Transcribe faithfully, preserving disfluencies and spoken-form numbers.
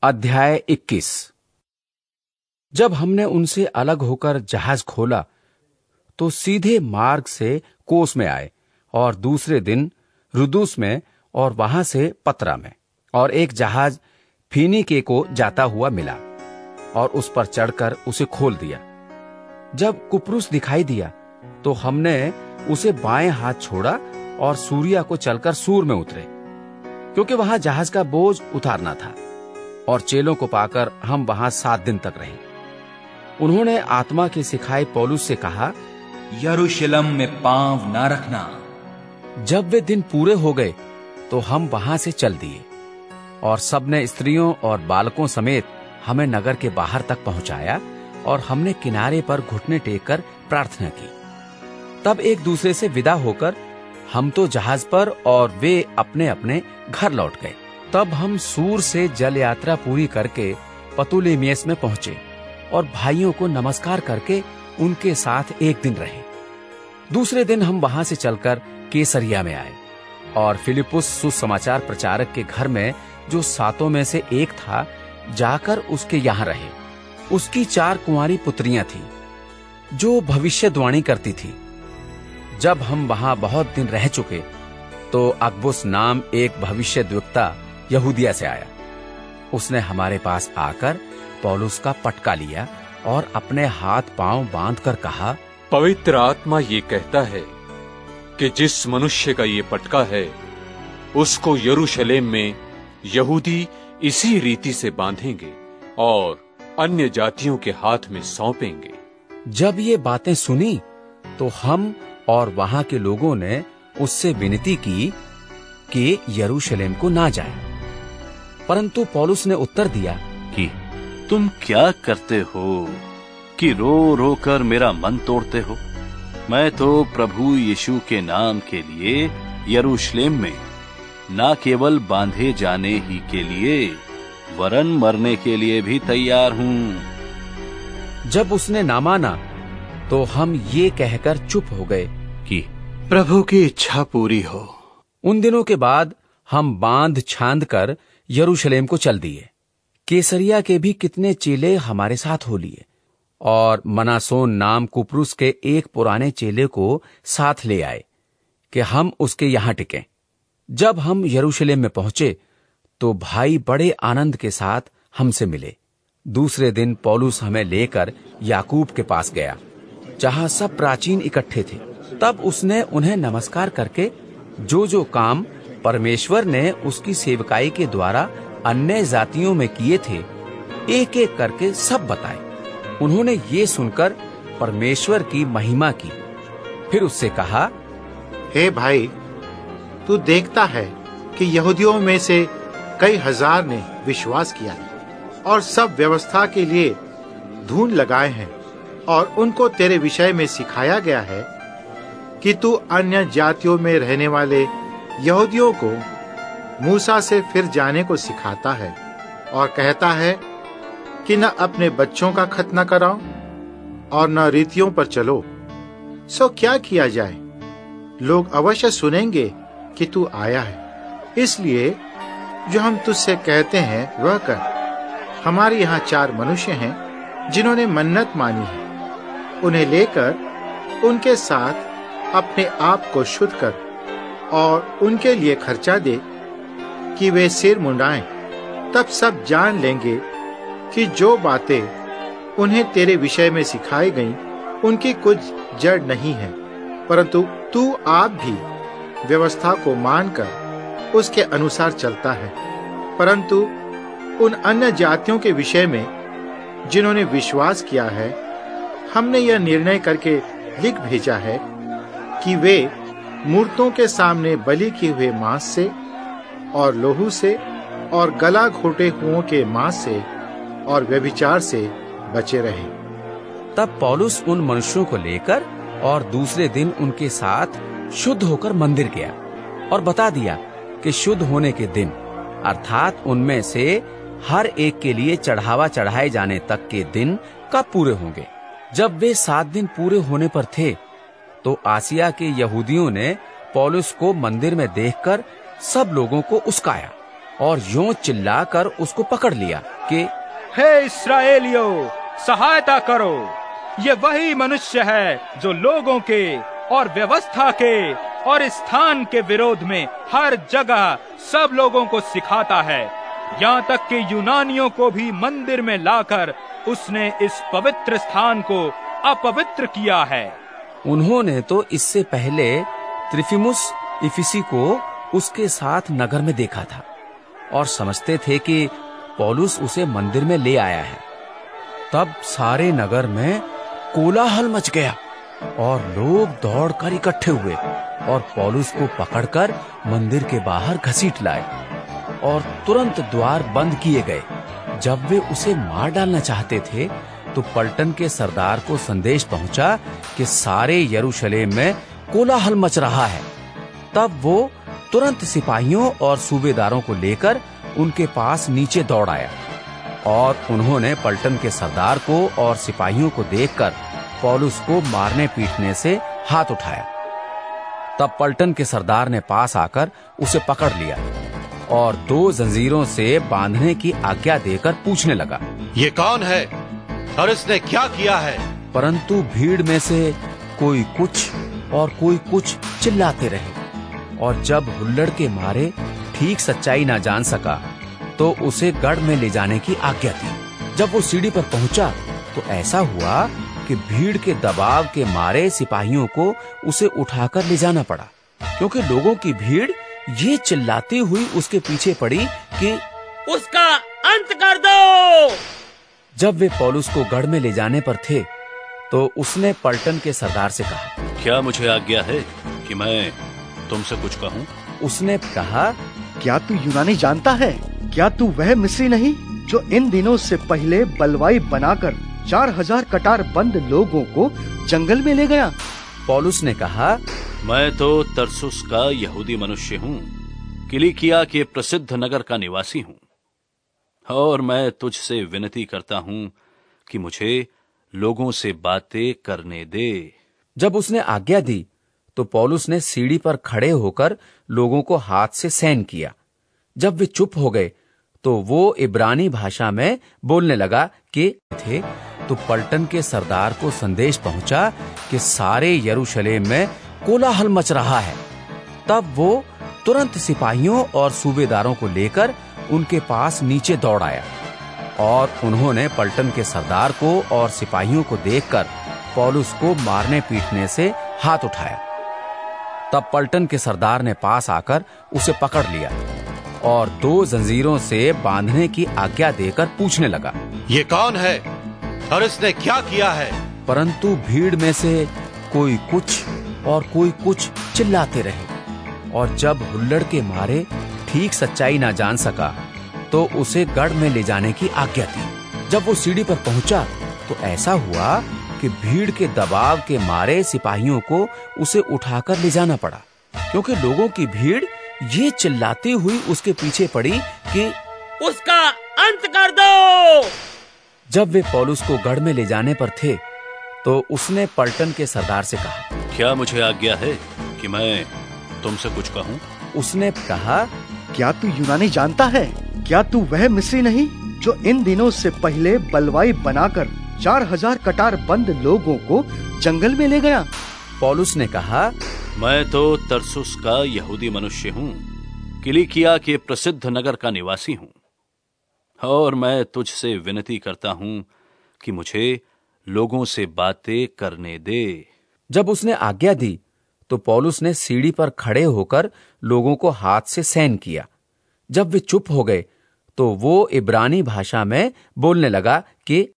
अध्याय इक्कीस। जब हमने उनसे अलग होकर जहाज खोला तो सीधे मार्ग से कोस में आए और दूसरे दिन रुदुस में और वहां से पतरा में, और एक जहाज फीनीके को जाता हुआ मिला और उस पर चढ़कर उसे खोल दिया। जब कुप्रुस दिखाई दिया तो हमने उसे बाएं हाथ छोड़ा और सूरिया को चलकर सूर में उतरे, क्योंकि वहां जहाज का बोझ उतारना था। और चेलों को पाकर हम वहां सात दिन तक रहे। उन्होंने आत्मा के सिखाए पौलुस से कहा, यरूशलेम में पांव ना रखना। जब वे दिन पूरे हो गए तो हम वहां से चल दिए, और सबने स्त्रियों और बालकों समेत हमें नगर के बाहर तक पहुंचाया, और हमने किनारे पर घुटने टेक कर प्रार्थना की। तब एक दूसरे से विदा होकर हम तो जहाज पर और वे अपने अपने घर लौट गए। तब हम सूर से जल यात्रा पूरी करके पतुलेमियस में पहुंचे और भाइयों को नमस्कार करके उनके साथ एक दिन रहे। दूसरे दिन हम वहां से चलकर कैसरिया में आए और फिलिपुस सुसमाचार प्रचारक के घर में, जो सातों में से एक था, जाकर उसके यहाँ रहे। उसकी चार कुंवारी पुत्रियां थीं जो भविष्यद्वाणी करती थी। जब हम वहां बहुत दिन रह चुके तो अगबुस नाम एक भविष्यद्वक्ता यहूदिया से आया। उसने हमारे पास आकर पौलुस का पटका लिया और अपने हाथ पांव बांधकर कहा, पवित्र आत्मा ये कहता है कि जिस मनुष्य का ये पटका है उसको यरूशलेम में यहूदी इसी रीति से बांधेंगे और अन्य जातियों के हाथ में सौंपेंगे। जब ये बातें सुनी तो हम और वहां के लोगों ने उससे विनती की कि यरूशलेम को ना जाए। परंतु पौलुस ने उत्तर दिया कि तुम क्या करते हो कि रो रो कर मेरा मन तोड़ते हो? मैं तो प्रभु यीशु के नाम के लिए यरूशलेम में ना केवल बांधे जाने ही के लिए वरन मरने के लिए भी तैयार हूं। जब उसने ना माना तो हम ये कहकर चुप हो गए कि प्रभु की इच्छा पूरी हो। उन दिनों के बाद हम बांध छांद कर यरूशलेम को चल दिए। कैसरिया के भी कितने चेले हमारे साथ हो लिए, और मनासोन नाम कुप्रुस के एक पुराने चेले को साथ ले आए कि हम उसके यहां टिकें। जब हम यरूशलेम में पहुंचे तो भाई बड़े आनंद के साथ हमसे मिले। दूसरे दिन पौलुस हमें लेकर याकूब के पास गया, जहां सब प्राचीन इकट्ठे थे। तब उसने उन्हें नमस्कार करके जो जो काम परमेश्वर ने उसकी सेवकाई के द्वारा अन्य जातियों में किए थे, एक एक करके सब बताए। उन्होंने ये सुनकर परमेश्वर की महिमा की। फिर उससे कहा, हे भाई, तू देखता है कि यहूदियों में से कई हजार ने विश्वास किया और सब व्यवस्था के लिए धून लगाए हैं, और उनको तेरे विषय में सिखाया गया है कि तू अन्य जातियों में रहने वाले यहूदियों को मूसा से फिर जाने को सिखाता है, और कहता है कि न अपने बच्चों का खतना कराओ और न रीतियों पर चलो। सो क्या किया जाए? लोग अवश्य सुनेंगे कि तू आया है। इसलिए जो हम तुझसे कहते हैं वह कर। हमारे यहाँ चार मनुष्य हैं जिन्होंने मन्नत मानी है। उन्हें लेकर उनके साथ अपने आप को शुद्ध कर और उनके लिए खर्चा दे कि वे सिर मुंडाएं। तब सब जान लेंगे कि जो बातें उन्हें तेरे विषय में सिखाई गईं, उनकी कुछ जड़ नहीं है, परंतु तू आप भी व्यवस्था को मानकर उसके अनुसार चलता है। परंतु उन अन्य जातियों के विषय में जिन्होंने विश्वास किया है, हमने यह निर्णय करके लिख भेजा है कि वे मूर्तों के सामने बलि किए हुए मांस से और लोहू से और गला घोटे हुओं के मांस से और व्यभिचार से बचे रहें। तब पौलुस उन मनुष्यों को लेकर और दूसरे दिन उनके साथ शुद्ध होकर मंदिर गया और बता दिया कि शुद्ध होने के दिन, अर्थात उनमें से हर एक के लिए चढ़ावा चढ़ाए जाने तक के दिन कब पूरे होंगे। जब वे सात दिन पूरे होने पर थे तो आसिया के यहूदियों ने पौलुस को मंदिर में देखकर सब लोगों को उस्काया और यूं चिल्लाकर उसको पकड़ लिया कि हे इस्राएलियों, सहायता करो। ये वही मनुष्य है जो लोगों के और व्यवस्था के और स्थान के विरोध में हर जगह सब लोगों को सिखाता है। यहाँ तक कि यूनानियों को भी मंदिर में लाकर उसने इस पवित्र स्थान को अपवित्र किया है। उन्होंने तो इससे पहले त्रिफिमुस इफिसी को उसके साथ नगर में देखा था और समझते थे कि पौलुस उसे मंदिर में ले आया है। तब सारे नगर में कोलाहल मच गया और लोग दौड़कर इकट्ठे हुए और पौलुस को पकड़कर मंदिर के बाहर घसीट लाए और तुरंत द्वार बंद किए गए। जब वे उसे मार डालना चाहते थे तो पलटन के सरदार को संदेश पहुंचा कि सारे यरूशलेम में कोलाहल मच रहा है। तब वो तुरंत सिपाहियों और सूबेदारों को लेकर उनके पास नीचे दौड़ आया और उन्होंने पलटन के सरदार को और सिपाहियों को देखकर पौलुस को मारने पीटने से हाथ उठाया। तब पलटन के सरदार ने पास आकर उसे पकड़ लिया और दो जंजीरों से बांधने की आज्ञा देकर पूछने लगा, ये कौन है और इसने क्या किया है? परंतु भीड़ में से कोई कुछ और कोई कुछ चिल्लाते रहे और जब हुल्लड़ के मारे ठीक सच्चाई ना जान सका तो उसे गढ़ में ले जाने की आज्ञा दी। जब वो सीढ़ी पर पहुंचा तो ऐसा हुआ कि भीड़ के दबाव के मारे सिपाहियों को उसे उठाकर ले जाना पड़ा, क्योंकि लोगों की भीड़ ये चिल्लाती हुई उसके पीछे पड़ी कि उसका अंत कर दो। जब वे पौलुस को गढ़ में ले जाने पर थे तो उसने पलटन के सरदार से कहा, क्या मुझे आज्ञा है कि मैं तुमसे कुछ कहूं? उसने कहा, क्या तू यूनानी जानता है? क्या तू वह मिस्री नहीं जो इन दिनों से पहले बलवाई बनाकर चार हजार कटार बंद लोगों को जंगल में ले गया? पौलुस ने कहा, मैं तो तरसुस का यहूदी मनुष्य हूँ, किलिकिया के प्रसिद्ध नगर का निवासी हूँ, और मैं तुझसे विनती करता हूँ कि मुझे लोगों से बातें करने दे। जब उसने आज्ञा दी तो पौलुस ने सीढ़ी पर खड़े होकर लोगों को हाथ से सैन किया। जब वे चुप हो गए तो वो इब्रानी भाषा में बोलने लगा कि थे तो पलटन के सरदार को संदेश पहुंचा कि सारे यरूशलेम में कोलाहल मच रहा है। तब वो तुरंत सिपाहियों और सूबेदारों को लेकर उनके पास नीचे दौड़ आया और उन्होंने पलटन के सरदार को और सिपाहियों को देखकर पौलुस को मारने पीटने से हाथ उठाया। तब पलटन के सरदार ने पास आकर उसे पकड़ लिया और दो जंजीरों से बांधने की आज्ञा देकर पूछने लगा, ये कौन है और इसने क्या किया है? परंतु भीड़ में से कोई कुछ और कोई कुछ चिल्लाते रहे और जब हुल्लड़ के मारे ठीक सच्चाई ना जान सका तो उसे गढ़ में ले जाने की आज्ञा दी। जब वो सीढ़ी पर पहुंचा तो ऐसा हुआ कि भीड़ के दबाव के मारे सिपाहियों को उसे उठाकर ले जाना पड़ा, क्योंकि लोगों की भीड़ ये चिल्लाती हुई उसके पीछे पड़ी कि उसका अंत कर दो। जब वे पौलुस को गढ़ में ले जाने पर थे तो उसने पलटन के सरदार से कहा, क्या मुझे आज्ञा है कि मैं तुमसे कुछ कहूं? उसने कहा, क्या तू यूनानी जानता है? क्या तू वह मिस्री नहीं जो इन दिनों से पहले बलवाई बनाकर चार हजार कटार बंद लोगों को जंगल में ले गया? पौलुस ने कहा, मैं तो तरसुस का यहूदी मनुष्य हूँ, किलिकिया के प्रसिद्ध नगर का निवासी हूँ, और मैं तुझसे विनती करता हूँ कि मुझे लोगों से बातें करने दे। जब उसने आज्ञा दी तो पौलुस ने सीढ़ी पर खड़े होकर लोगों को हाथ से सैन किया। जब वे चुप हो गए तो वो इब्रानी भाषा में बोलने लगा कि